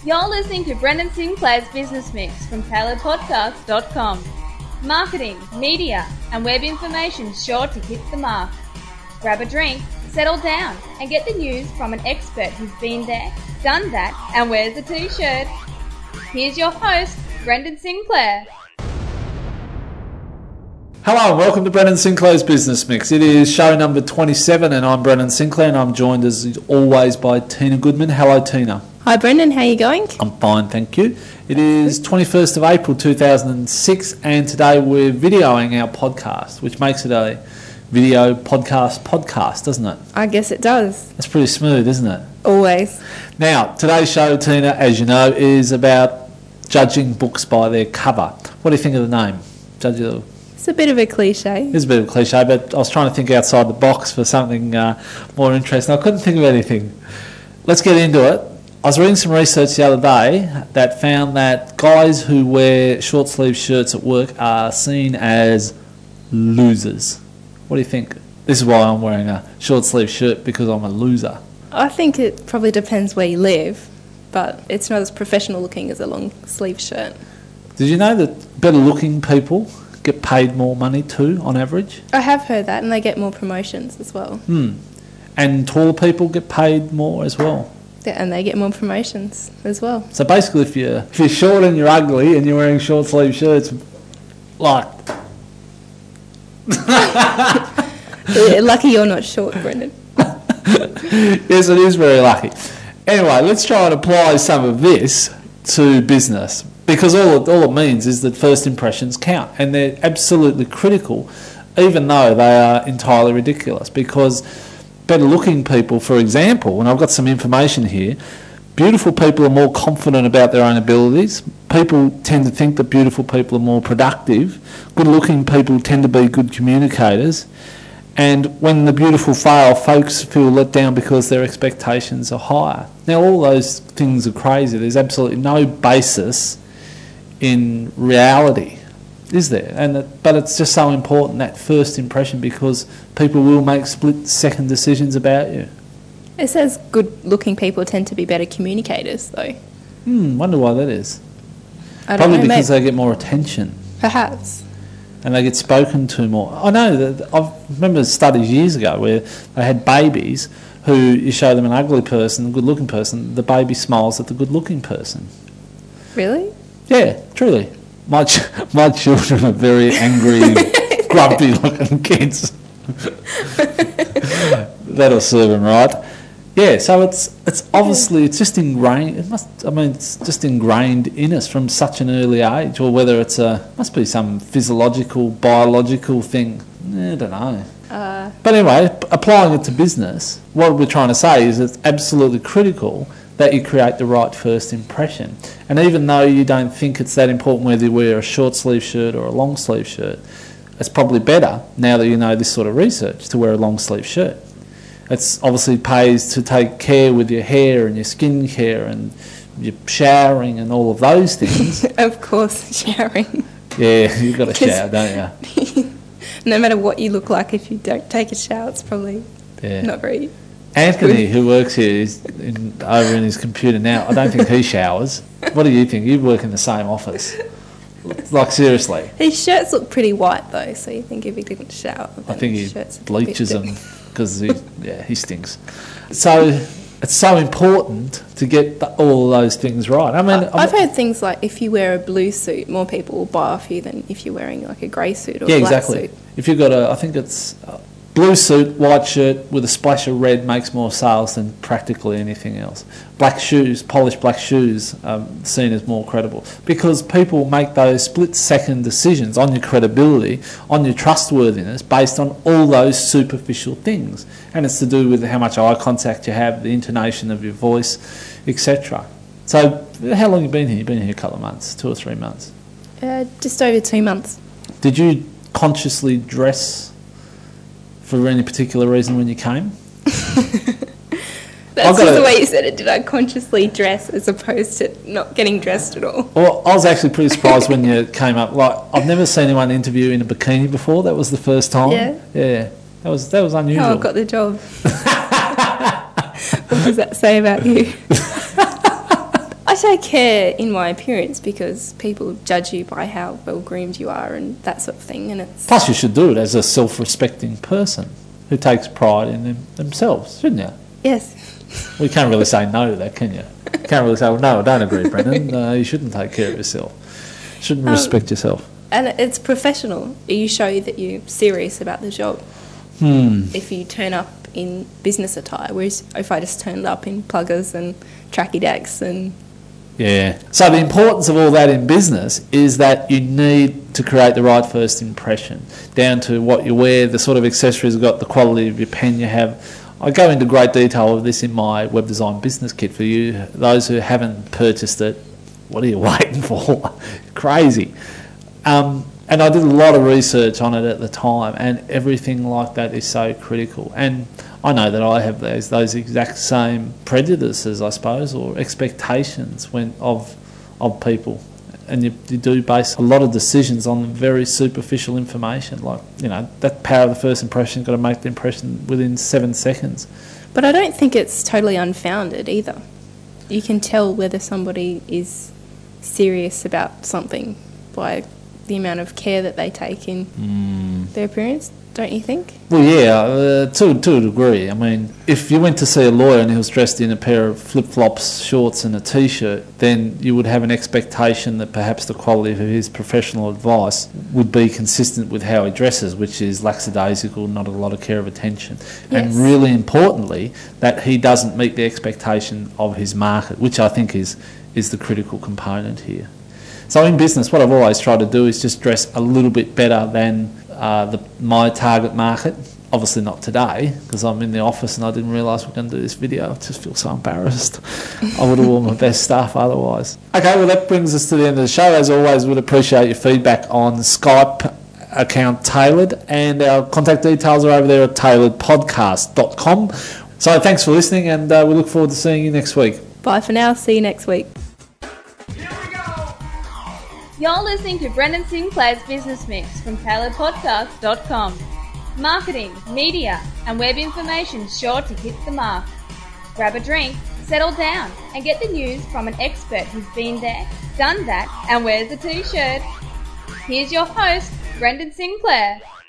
You're listening to Brendan Sinclair's Business Mix from tailoredpodcast.com. Marketing, media, and web information sure to hit the mark. Grab a drink, settle down, and get the news from an expert who's been there, done that, and wears a t-shirt. Here's your host, Brendan Sinclair. Hello and welcome to Brendan Sinclair's Business Mix. It is show number 27 and I'm Brendan Sinclair and I'm joined as always by Tina Goodman. Hello Tina. Hi Brendan, how are you going? I'm fine, thank you. It is 21st of April 2006 and today we're videoing our podcast, which makes it a video podcast, doesn't it? I guess it does. That's pretty smooth, isn't it? Always. Now, today's show, Tina, as you know, is about judging books by their cover. What do you think of the name? It's a bit of a cliche. It is a bit of a cliche, but I was trying to think outside the box for something more interesting. I couldn't think of anything. Let's get into it. I was reading some research the other day that found that guys who wear short sleeve shirts at work are seen as losers. What do you think? This is why I'm wearing a short sleeve shirt, because I'm a loser. I think it probably depends where you live, but it's not as professional looking as a long sleeve shirt. Did you know that better looking people get paid more money too, on average? I have heard that, and they get more promotions as well. And taller people get paid more as well. Yeah, and they get more promotions as well. So basically, if you're short and you're ugly and you're wearing short sleeve shirts, like... Lucky you're not short, Brendan. Yes, it is very lucky. Anyway, let's try and apply some of this to business, because all it means is that first impressions count, and they're absolutely critical, even though they are entirely ridiculous, because better looking people, for example, and I've got some information here, beautiful people are more confident about their own abilities. People tend to think that beautiful people are more productive. Good looking people tend to be good communicators. And when the beautiful fail, folks feel let down because their expectations are higher. Now, all those things are crazy. There's absolutely no basis in reality, is there? But it's just so important, that first impression, because people will make split-second decisions about you. It says good-looking people tend to be better communicators, though. Wonder why that is. Probably because they get more attention. Perhaps. And they get spoken to more. I know that I remember studies years ago where they had babies who you show them an ugly person, a good-looking person, the baby smiles at the good-looking person. Really? Yeah, truly. My children are very angry, grumpy-looking kids. That'll serve them right. Yeah, so it's obviously it's just ingrained. It's just ingrained in us from such an early age, or whether must be some physiological, biological thing. I don't know. But anyway, applying it to business, what we're trying to say is it's absolutely critical that you create the right first impression. And even though you don't think it's that important whether you wear a short sleeve shirt or a long sleeve shirt, it's probably better, now that you know this sort of research, to wear a long sleeve shirt. It's obviously pays to take care with your hair and your skin care and your showering and all of those things. Of course, showering. Yeah, you've got to shower, don't you? No matter what you look like, if you don't take a shower, it's probably not very... Anthony, who works here, is over in his computer now. I don't think he showers. What do you think? You work in the same office. Like, seriously. His shirts look pretty white, though, so you think if he didn't shower... I think he bleaches them because he stinks. So it's so important to get all of those things right. I mean, I've heard things like if you wear a blue suit, more people will buy off you than if you're wearing like a grey suit or a black suit. If you've got I think it's blue suit, white shirt with a splash of red makes more sales than practically anything else. Black shoes, polished black shoes, seen as more credible, because people make those split-second decisions on your credibility, on your trustworthiness, based on all those superficial things. And it's to do with how much eye contact you have, the intonation of your voice, etc. So how long have you been here? You've been here a couple of months, 2 or 3 months? Just over 2 months. Did you consciously dress for any particular reason when you came? That's just the way you said it. Did I consciously dress as opposed to not getting dressed at all? Well, I was actually pretty surprised when you came up. Like, I've never seen anyone interview in a bikini before. That was the first time. Yeah. That was unusual. Oh, I got the job. What does that say about you? I take care in my appearance because people judge you by how well groomed you are and that sort of thing. And it's Plus, you should do it as a self-respecting person who takes pride in themselves, shouldn't you? yes, Well, you can't really say no to that, can you? You can't really say, well, no, I don't agree, Brendan. No, you shouldn't take care of yourself. You shouldn't respect yourself. and it's professional. You show that you're serious about the job. If you turn up in business attire, whereas if I just turned up in pluggers and tracky decks and Yeah. So the importance of all that in business is that you need to create the right first impression, down to what you wear, the sort of accessories you've got, the quality of your pen you have. I go into great detail of this in my web design business kit for you. Those who haven't purchased it, what are you waiting for? Crazy. And I did a lot of research on it at the time, and everything like that is so critical. And I know that I have those exact same prejudices, I suppose, or expectations of people. And you do base a lot of decisions on very superficial information. Like, that power of the first impression, got to make the impression within 7 seconds. But I don't think it's totally unfounded either. You can tell whether somebody is serious about something by the amount of care that they take in their appearance, don't you think? Well, yeah, to a degree. I mean, if you went to see a lawyer and he was dressed in a pair of flip-flops, shorts and a T-shirt, then you would have an expectation that perhaps the quality of his professional advice would be consistent with how he dresses, which is lackadaisical, not a lot of care of attention. Yes. And really importantly, that he doesn't meet the expectation of his market, which I think is the critical component here. So in business, what I've always tried to do is just dress a little bit better than my target market. Obviously not today, because I'm in the office and I didn't realise we're going to do this video. I just feel so embarrassed. I would have worn my best stuff otherwise. Okay, well, that brings us to the end of the show. As always, we'd appreciate your feedback on Skype account Tailored, and our contact details are over there at tailoredpodcast.com. So thanks for listening, and we look forward to seeing you next week. Bye for now. See you next week. You're listening to Brendan Sinclair's Business Mix from tailoredpodcast.com. Marketing, media, and web information sure to hit the mark. Grab a drink, settle down, and get the news from an expert who's been there, done that, and wears a t-shirt. Here's your host, Brendan Sinclair.